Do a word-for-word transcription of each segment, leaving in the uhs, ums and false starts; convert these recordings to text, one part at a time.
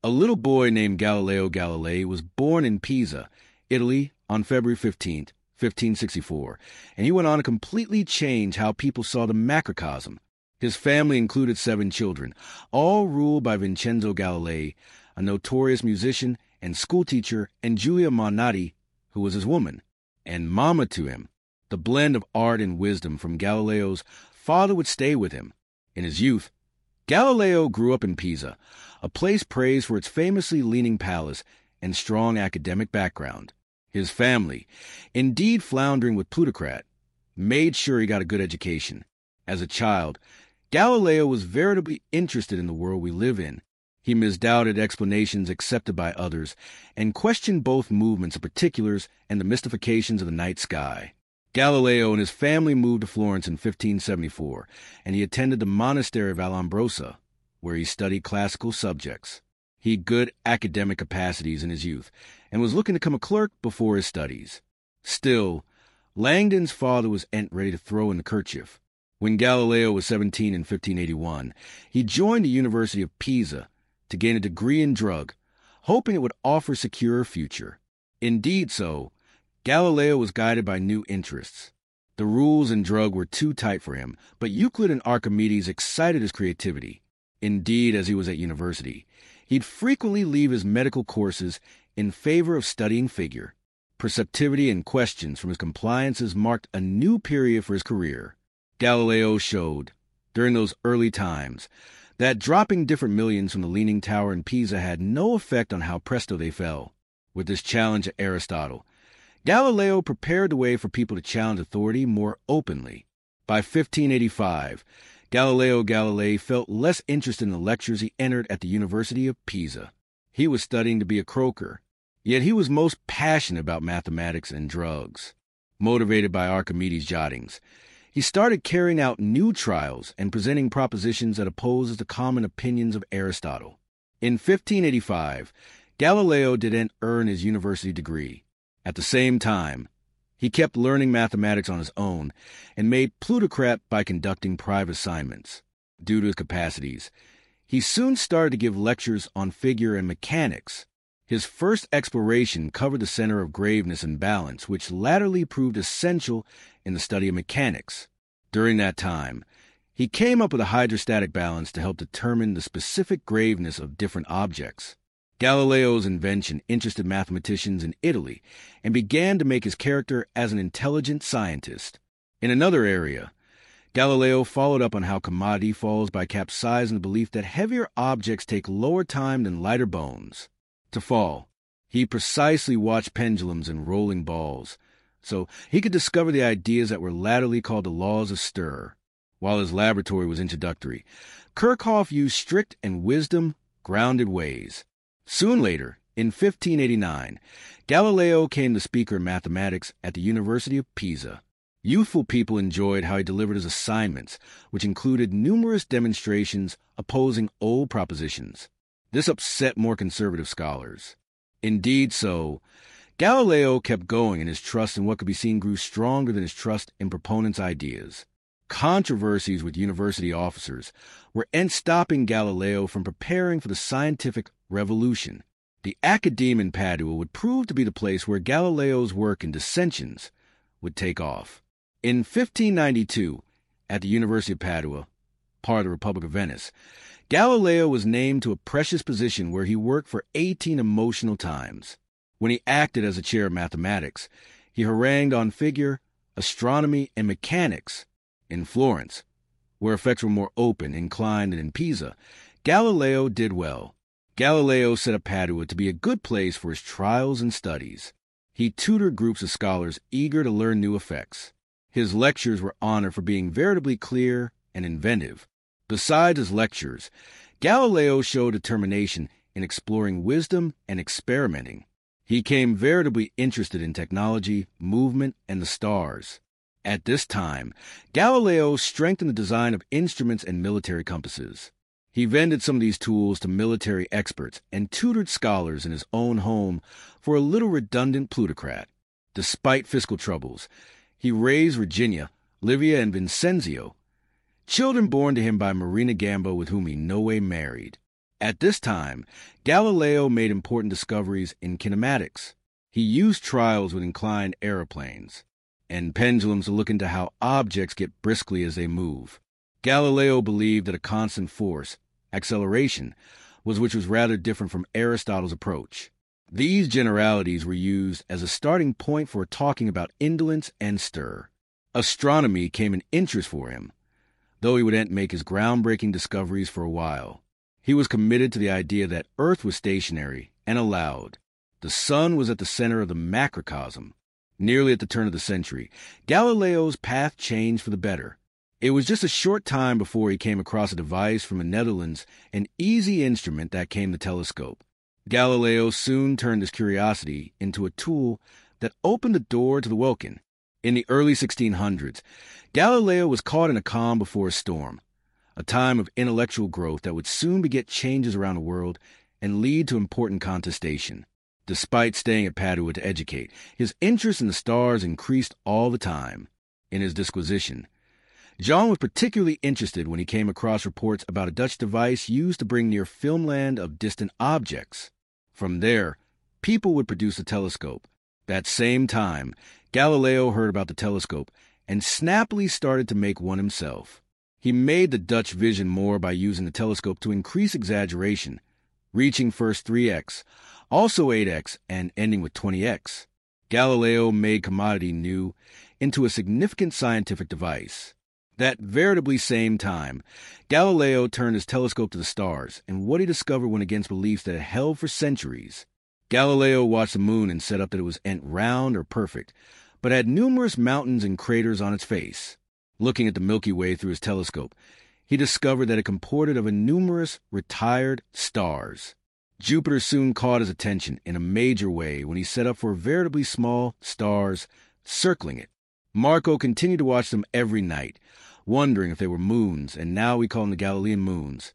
A little boy named Galileo Galilei was born in Pisa, Italy, on February fifteenth, fifteen sixty-four, and he went on to completely change how people saw the macrocosm. His family included seven children, all ruled by Vincenzo Galilei, a notorious musician and schoolteacher, and Giulia Malnati, who was his woman, and Mama to him. The blend of art and wisdom from Galileo's father would stay with him. In his youth, Galileo grew up in Pisa, a place praised for its famously leaning palace and strong academic background. His family, indeed floundering with plutocrat, made sure he got a good education. As a child, Galileo was veritably interested in the world we live in. He misdoubted explanations accepted by others and questioned both movements of particulars and the mystifications of the night sky. Galileo and his family moved to Florence in fifteen seventy-four, and he attended the monastery of Alambrosa, where he studied classical subjects. He had good academic capacities in his youth and was looking to become a clerk before his studies. Still, Langdon's father was ent ready to throw in the kerchief. When Galileo was seventeen in fifteen eighty-one, he joined the University of Pisa to gain a degree in drug, hoping it would offer a secure future. Indeed so, Galileo was guided by new interests. The rules in drug were too tight for him, but Euclid and Archimedes excited his creativity. Indeed, as he was at university, he'd frequently leave his medical courses in favor of studying figure. Perceptivity and questions from his compliances marked a new period for his career. Galileo showed, during those early times, that dropping different millions from the Leaning Tower in Pisa had no effect on how presto they fell. With this challenge at Aristotle, Galileo prepared the way for people to challenge authority more openly. By fifteen eighty-five, Galileo Galilei felt less interested in the lectures he entered at the University of Pisa. He was studying to be a croaker, yet he was most passionate about mathematics and drugs. Motivated by Archimedes' jottings, he started carrying out new trials and presenting propositions that opposes the common opinions of Aristotle. In fifteen eighty-five, Galileo didn't earn his university degree. At the same time, he kept learning mathematics on his own and made plutocrat by conducting private assignments. Due to his capacities, he soon started to give lectures on figure and mechanics. His first exploration covered the center of graveness and balance, which latterly proved essential in the study of mechanics. During that time, he came up with a hydrostatic balance to help determine the specific graveness of different objects. Galileo's invention interested mathematicians in Italy and began to make his character as an intelligent scientist. In another area, Galileo followed up on how commodity falls by capsizing the belief that heavier objects take lower time than lighter bones to fall. He precisely watched pendulums and rolling balls, so he could discover the ideas that were latterly called the laws of stir. While his laboratory was introductory, Kirchhoff used strict and wisdom-grounded ways. Soon later, in fifteen eighty-nine, Galileo came the speaker in mathematics at the University of Pisa. Youthful people enjoyed how he delivered his assignments, which included numerous demonstrations opposing old propositions. This upset more conservative scholars. Indeed so, Galileo kept going, and his trust in what could be seen grew stronger than his trust in proponents' ideas. Controversies with university officers were end stopping Galileo from preparing for the scientific revolution. The Academe in Padua would prove to be the place where Galileo's work and dissensions would take off. In fifteen ninety-two, at the University of Padua, part of the Republic of Venice, Galileo was named to a precious position where he worked for eighteen emotional times. When he acted as a chair of mathematics, he harangued on figure, astronomy, and mechanics. In Florence, where effects were more open, inclined than in Pisa, Galileo did well. Galileo set up Padua to be a good place for his trials and studies. He tutored groups of scholars eager to learn new effects. His lectures were honored for being veritably clear and inventive. Besides his lectures, Galileo showed determination in exploring wisdom and experimenting. He became veritably interested in technology, movement, and the stars. At this time, Galileo strengthened the design of instruments and military compasses. He vended some of these tools to military experts and tutored scholars in his own home for a little redundant plutocrat. Despite fiscal troubles, he raised Virginia, Livia, and Vincenzio, children born to him by Marina Gambo, with whom he no way married. At this time, Galileo made important discoveries in kinematics. He used trials with inclined aeroplanes and pendulums to look into how objects get briskly as they move. Galileo believed that a constant force, acceleration, was which was rather different from Aristotle's approach. These generalities were used as a starting point for talking about indolence and stir. Astronomy came an interest for him, though he wouldn't make his groundbreaking discoveries for a while. He was committed to the idea that Earth was stationary and allowed. The sun was at the center of the macrocosm. Nearly at the turn of the century, Galileo's path changed for the better. It was just a short time before he came across a device from the Netherlands, an easy instrument that came the telescope. Galileo soon turned his curiosity into a tool that opened the door to the welkin. In the early sixteen hundreds, Galileo was caught in a calm before a storm, a time of intellectual growth that would soon beget changes around the world and lead to important contestation. Despite staying at Padua to educate, his interest in the stars increased all the time. In his disquisition, John was particularly interested when he came across reports about a Dutch device used to bring near filmland of distant objects. From there, people would produce a telescope. That same time, Galileo heard about the telescope and snappily started to make one himself. He made the Dutch vision more by using the telescope to increase exaggeration, reaching first three x, also eight x, and ending with twenty x. Galileo made commodity new into a significant scientific device. That veritably same time, Galileo turned his telescope to the stars, and what he discovered went against beliefs that had held for centuries. Galileo watched the moon and set up that it was ent round or perfect, but had numerous mountains and craters on its face. Looking at the Milky Way through his telescope, he discovered that it comported of a numerous retired stars. Jupiter soon caught his attention in a major way when he set up for veritably small stars circling it. Marco continued to watch them every night, wondering if they were moons, and now we call them the Galilean moons.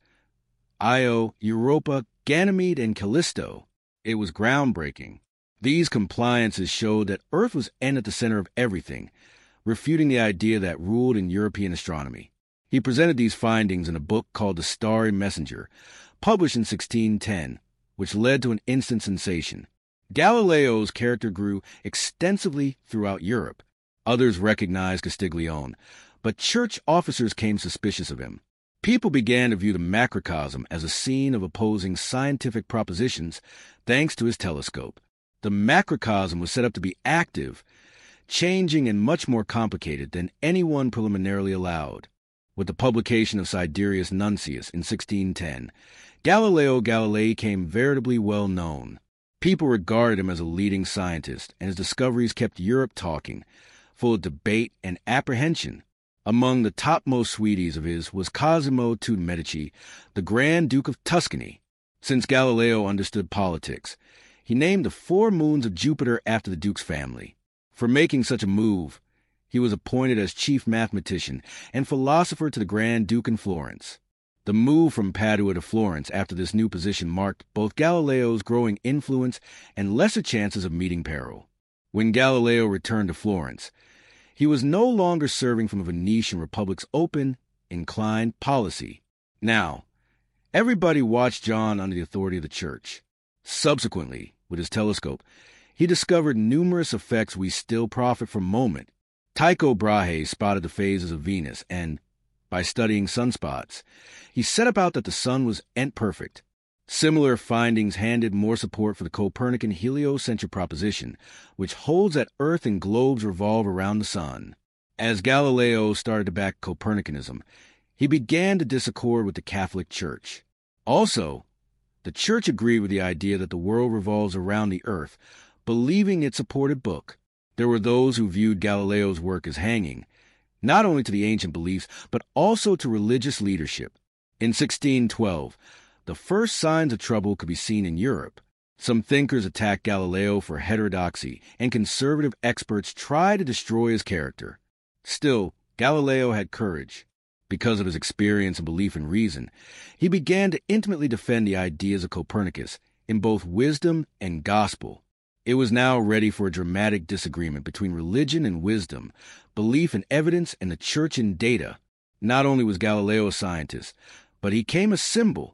Io, Europa, Ganymede, and Callisto. It was groundbreaking. These compliances showed that Earth was end at the center of everything, refuting the idea that ruled in European astronomy. He presented these findings in a book called The Starry Messenger, published in sixteen ten, which led to an instant sensation. Galileo's character grew extensively throughout Europe. Others recognized Castiglione, but church officers came suspicious of him. People began to view the macrocosm as a scene of opposing scientific propositions thanks to his telescope. The macrocosm was set up to be active, changing and much more complicated than anyone preliminarily allowed. With the publication of Sidereus Nuncius in sixteen ten, Galileo Galilei came veritably well known. People regarded him as a leading scientist, and his discoveries kept Europe talking, full of debate and apprehension. Among the topmost sweeties of his was Cosimo II Medici, the Grand Duke of Tuscany. Since Galileo understood politics, he named the four moons of Jupiter after the Duke's family. For making such a move, he was appointed as chief mathematician and philosopher to the Grand Duke in Florence. The move from Padua to Florence after this new position marked both Galileo's growing influence and lesser chances of meeting peril. When Galileo returned to Florence, he was no longer serving from a Venetian republic's open, inclined policy. Now, everybody watched John under the authority of the church. Subsequently, with his telescope, he discovered numerous effects we still profit from moment. Tycho Brahe spotted the phases of Venus, and, by studying sunspots, he set about that the sun was ent perfect. Similar findings handed more support for the Copernican heliocentric proposition, which holds that Earth and globes revolve around the sun. As Galileo started to back Copernicanism, he began to disaccord with the Catholic Church. Also, the Church agreed with the idea that the world revolves around the Earth, believing it supported book. There were those who viewed Galileo's work as hanging, not only to the ancient beliefs, but also to religious leadership. In sixteen twelve, the first signs of trouble could be seen in Europe. Some thinkers attacked Galileo for heterodoxy, and conservative experts tried to destroy his character. Still, Galileo had courage. Because of his experience and belief in reason, he began to intimately defend the ideas of Copernicus in both wisdom and gospel. It was now ready for a dramatic disagreement between religion and wisdom, belief in evidence and the church in data. Not only was Galileo a scientist, but he became a symbol.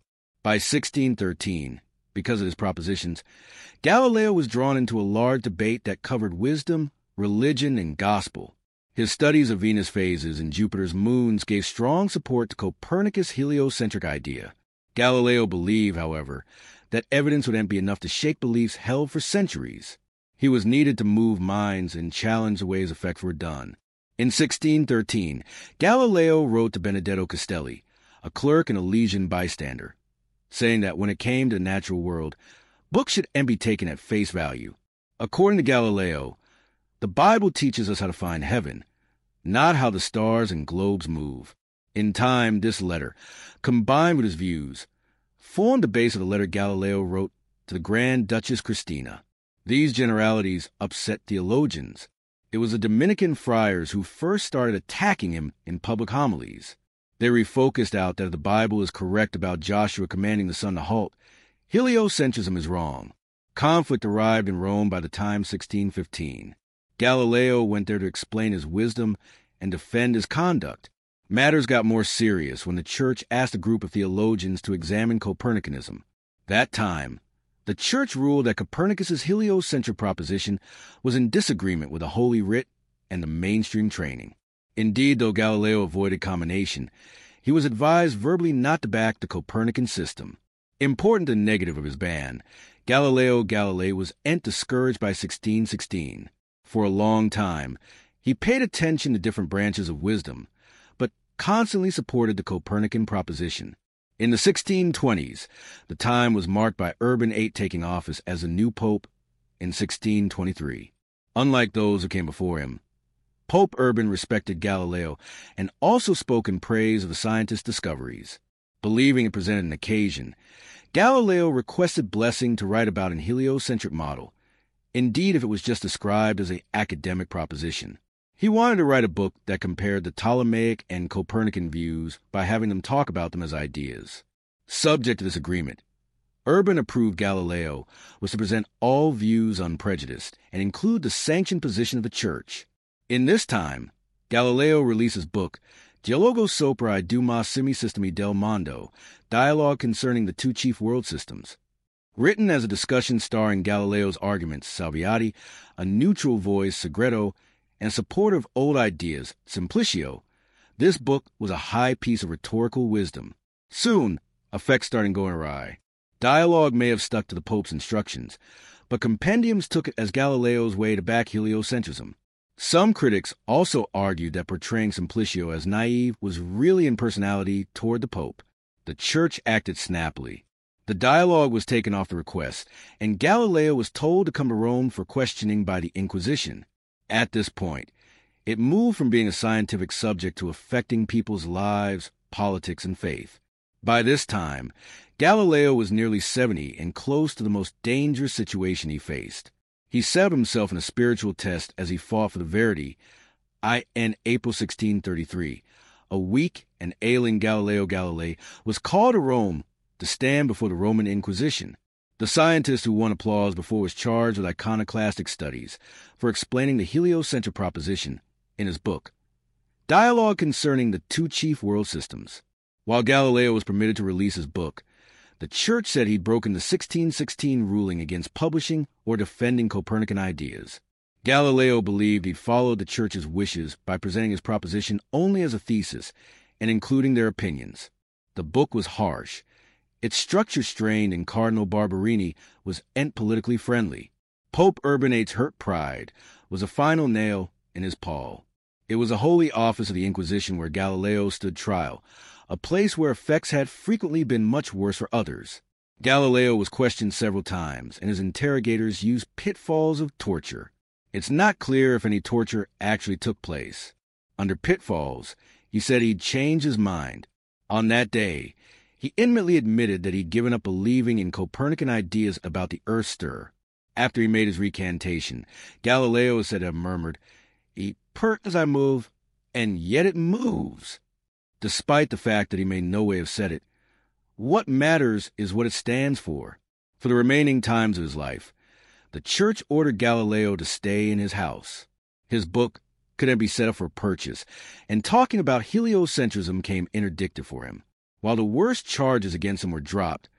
By sixteen thirteen, because of his propositions, Galileo was drawn into a large debate that covered wisdom, religion, and gospel. His studies of Venus phases and Jupiter's moons gave strong support to Copernicus' heliocentric idea. Galileo believed, however, that evidence would be enough to shake beliefs held for centuries. He was needed to move minds and challenge the ways effects were done. In sixteen thirteen, Galileo wrote to Benedetto Castelli, a clerk and a Elysian bystander, saying that when it came to the natural world, books should be taken at face value. According to Galileo, the Bible teaches us how to find heaven, not how the stars and globes move. In time, this letter, combined with his views, formed the base of the letter Galileo wrote to the Grand Duchess Christina. These generalities upset theologians. It was the Dominican friars who first started attacking him in public homilies. They refocused out that if the Bible is correct about Joshua commanding the sun to halt, heliocentrism is wrong. Conflict arrived in Rome by the time sixteen fifteen. Galileo went there to explain his wisdom and defend his conduct. Matters got more serious when the Church asked a group of theologians to examine Copernicanism. That time, the Church ruled that Copernicus's heliocentric proposition was in disagreement with the Holy Writ and the mainstream training. Indeed, though Galileo avoided commendation, he was advised verbally not to back the Copernican system. Important and negative of his ban, Galileo Galilei was ent discouraged by sixteen sixteen. For a long time, he paid attention to different branches of wisdom, but constantly supported the Copernican proposition. In the sixteen twenties, the time was marked by Urban the eighth taking office as the new pope in sixteen twenty-three. Unlike those who came before him, Pope Urban respected Galileo and also spoke in praise of the scientist's discoveries. Believing it presented an occasion, Galileo requested blessing to write about an heliocentric model, indeed if it was just described as an academic proposition. He wanted to write a book that compared the Ptolemaic and Copernican views by having them talk about them as ideas. Subject to this agreement, Urban approved Galileo was to present all views unprejudiced and include the sanctioned position of the Church. In this time, Galileo released his book, Dialogo sopra I due massimi sistemi del mondo, Dialogue Concerning the Two Chief World Systems. Written as a discussion starring Galileo's arguments, Salviati, a neutral voice, Segreto, and a supporter of old ideas, Simplicio, this book was a high piece of rhetorical wisdom. Soon, effects started going awry. Dialogue may have stuck to the Pope's instructions, but compendiums took it as Galileo's way to back heliocentrism. Some critics also argued that portraying Simplicio as naive was really in personality toward the Pope. The Church acted snappily. The dialogue was taken off the request, and Galileo was told to come to Rome for questioning by the Inquisition. At this point, it moved from being a scientific subject to affecting people's lives, politics, and faith. By this time, Galileo was nearly seventy and close to the most dangerous situation he faced. He set himself in a spiritual test as he fought for the verity. In April sixteen thirty-three, a weak and ailing Galileo Galilei was called to Rome to stand before the Roman Inquisition. The scientist who won applause before was charged with iconoclastic studies for explaining the heliocentric proposition in his book, Dialogue Concerning the Two Chief World Systems. While Galileo was permitted to release his book, the Church said he'd broken the sixteen sixteen ruling against publishing or defending Copernican ideas. Galileo believed he'd followed the Church's wishes by presenting his proposition only as a thesis and including their opinions. The book was harsh. Its structure strained, and Cardinal Barberini was ent politically friendly. Pope Urban the eighth's hurt pride was a final nail in his pall. It was a holy office of the Inquisition where Galileo stood trial, a place where effects had frequently been much worse for others. Galileo was questioned several times, and his interrogators used pitfalls of torture. It's not clear if any torture actually took place. Under pitfalls, he said he'd change his mind. On that day, he intimately admitted that he'd given up believing in Copernican ideas about the earth stir. After he made his recantation, Galileo is said to have murmured, "He pert as I move, and yet it moves." Despite the fact that he may no way have said it, what matters is what it stands for. For the remaining times of his life, the Church ordered Galileo to stay in his house. His book couldn't be set up for purchase, and talking about heliocentrism came interdicted for him. While the worst charges against him were dropped,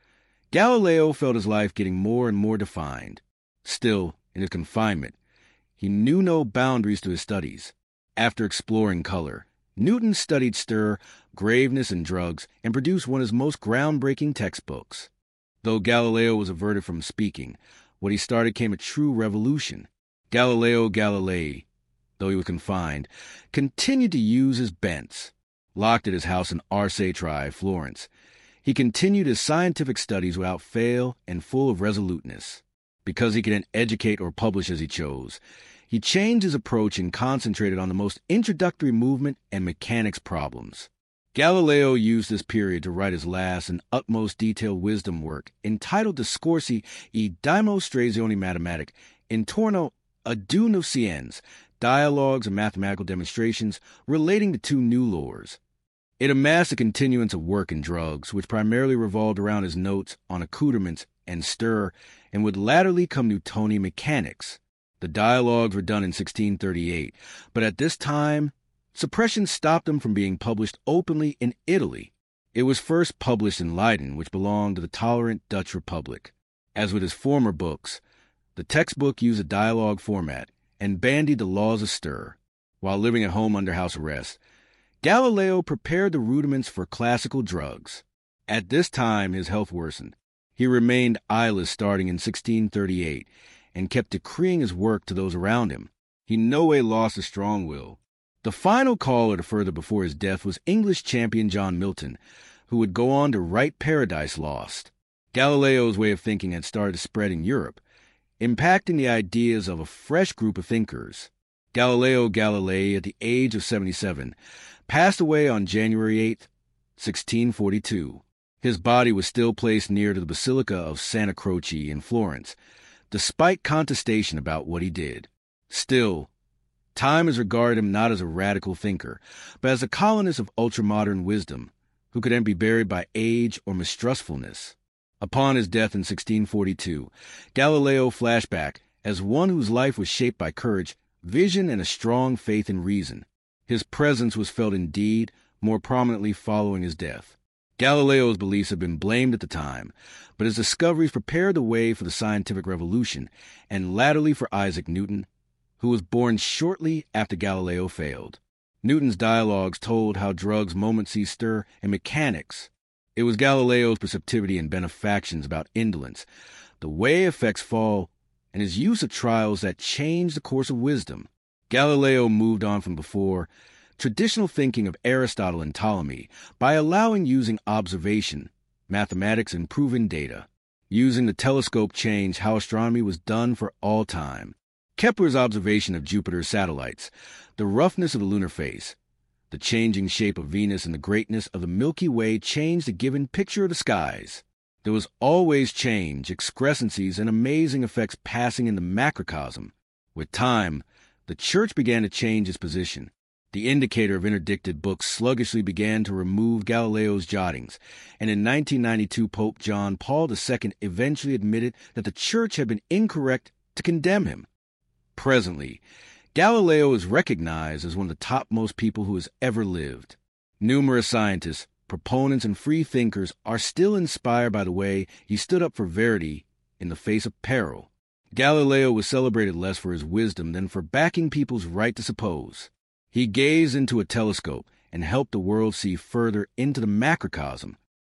Galileo felt his life getting more and more defined. Still, in his confinement, he knew no boundaries to his studies. After exploring color, Newton studied stir, graveness, and drugs, and produced one of his most groundbreaking textbooks. Though Galileo was averted from speaking, what he started came a true revolution. Galileo Galilei, though he was confined, continued to use his bents. Locked at his house in Arcetri, Florence, he continued his scientific studies without fail and full of resoluteness. Because he could educate or publish as he chose, he changed his approach and concentrated on the most introductory movement and mechanics problems. Galileo used this period to write his last and utmost detailed wisdom work, entitled Discorsi e Dimostrazioni Matematiche intorno ad uno scienza, dialogues and mathematical demonstrations relating to two new laws. It amassed a continuance of work and drugs, which primarily revolved around his notes on accoutrements and stir, and would latterly come Newtonian mechanics. The dialogues were done in sixteen thirty-eight, but at this time, suppression stopped them from being published openly in Italy. It was first published in Leiden, which belonged to the tolerant Dutch Republic. As with his former books, the textbook used a dialogue format and bandied the laws of stir. While living at home under house arrest, Galileo prepared the rudiments for classical drugs. At this time, his health worsened. He remained eyeless starting in sixteen thirty-eight and kept decreeing his work to those around him. He no way lost his strong will. The final caller to further before his death was English champion John Milton, who would go on to write Paradise Lost. Galileo's way of thinking had started to spread in Europe, impacting the ideas of a fresh group of thinkers. Galileo Galilei, at the age of seventy-seven, passed away on January eighth, sixteen forty-two. His body was still placed near to the Basilica of Santa Croce in Florence, despite contestation about what he did. Still, time has regarded him not as a radical thinker, but as a colonist of ultramodern wisdom, who could then be buried by age or mistrustfulness. Upon his death in sixteen forty-two, Galileo flashed back as one whose life was shaped by courage, vision, and a strong faith in reason. His presence was felt indeed more prominently following his death. Galileo's beliefs had been blamed at the time, but his discoveries prepared the way for the scientific revolution, and latterly for Isaac Newton, who was born shortly after Galileo failed. Newton's dialogues told how drugs momently stir and mechanics. It was Galileo's perceptivity and benefactions about indolence, the way effects fall, and his use of trials that changed the course of wisdom. Galileo moved on from before traditional thinking of Aristotle and Ptolemy by allowing using observation, mathematics, and proven data. Using the telescope changed how astronomy was done for all time. Kepler's observation of Jupiter's satellites, the roughness of the lunar face, the changing shape of Venus, and the greatness of the Milky Way changed the given picture of the skies. There was always change, excrescencies, and amazing effects passing in the macrocosm. With time, the Church began to change its position. The indicator of interdicted books sluggishly began to remove Galileo's jottings, and in nineteen ninety-two Pope John Paul the Second eventually admitted that the Church had been incorrect to condemn him. Presently, Galileo is recognized as one of the topmost people who has ever lived. Numerous scientists, proponents, and free thinkers are still inspired by the way he stood up for verity in the face of peril. Galileo was celebrated less for his wisdom than for backing people's right to suppose. He gazed into a telescope and helped the world see further into the macrocosm,